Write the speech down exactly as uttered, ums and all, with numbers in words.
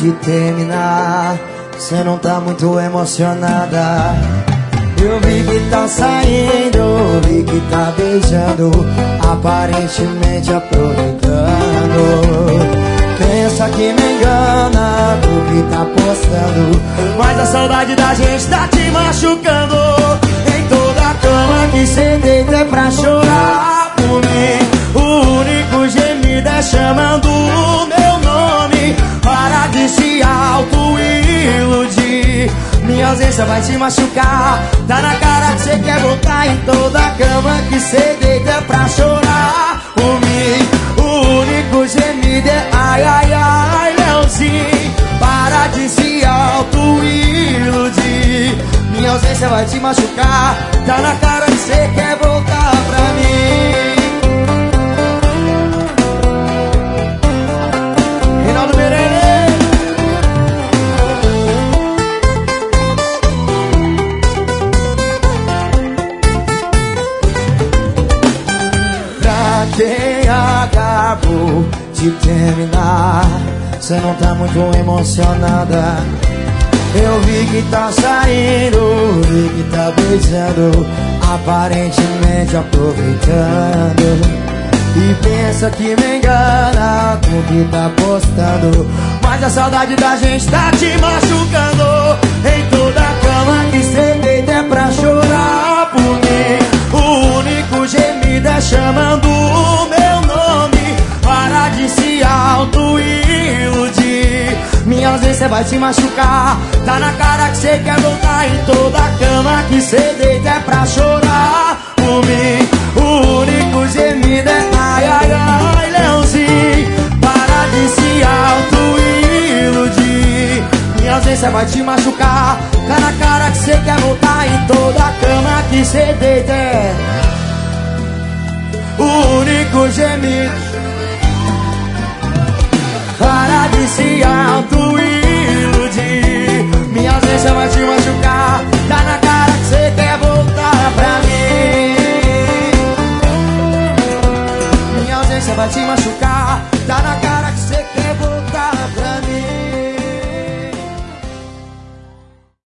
de terminar. Cê não tá muito emocionada. Eu vi que tá saindo, vi que tá beijando, aparentemente aproveitando. Pensa que me engana do que tá postando, mas a saudade da gente tá te machucando. Em toda a cama que cê deita é pra chorar por mim. O único gemido é chamando o meu nome. Para de se auto-iludir, minha ausência vai te machucar. Tá na cara que cê quer voltar. Em toda a cama que cê deita é pra chorar por mim. O único gemido é ai, ai, ai, Leozinho. Para de se auto-iludir, minha ausência vai te machucar. Tá na cara que cê quer voltar pra mim. Reinaldo Meirelles. Pra quem acabou de terminar, cê não tá muito emocionada. Eu vi que tá saindo, vi que tá beijando, aparentemente aproveitando. E pensa que me engana com o que tá postando, mas a saudade da gente tá te machucando. Em toda a cama que cê deita é pra chorar por mim. O único gemido é chamando o meu nome. Para de se auto-iludir, minha ausência vai te machucar. Tá na cara que cê quer voltar. Em toda a cama que cê deita é pra chorar por mim. O único gemido é ai, ai, ai, Leãozinho. Para de se auto-iludir, minha ausência vai te machucar. Tá na cara que cê quer voltar. Em toda a cama que cê deita é o único gemido.